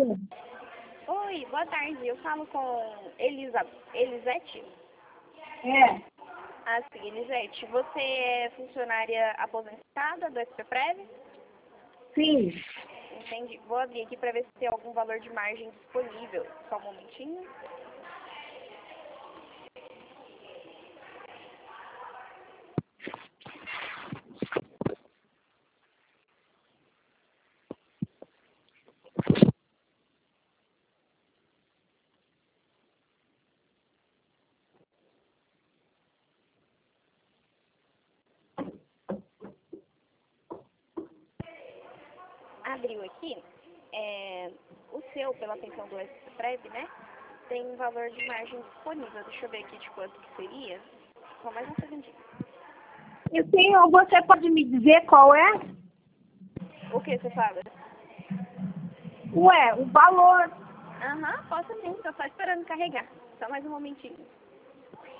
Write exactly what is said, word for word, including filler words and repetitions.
falando? Oi, boa tarde. Eu falo com Elisa... Elisete? É. Ah, sim, Elisete. Você é funcionária aposentada do S P Prev? Sim. Entendi. Vou abrir aqui para ver se tem algum valor de margem disponível. Só um momentinho. Abriu aqui. É, o seu, pela pensão do S P Prev, né? Tem um valor de margem disponível. Deixa eu ver aqui de quanto que seria. Só mais um segundinho. Eu tenho, você pode me dizer qual é? O que você fala? Ué, o valor. Aham, posso sim. Tô só esperando carregar. Só mais um momentinho.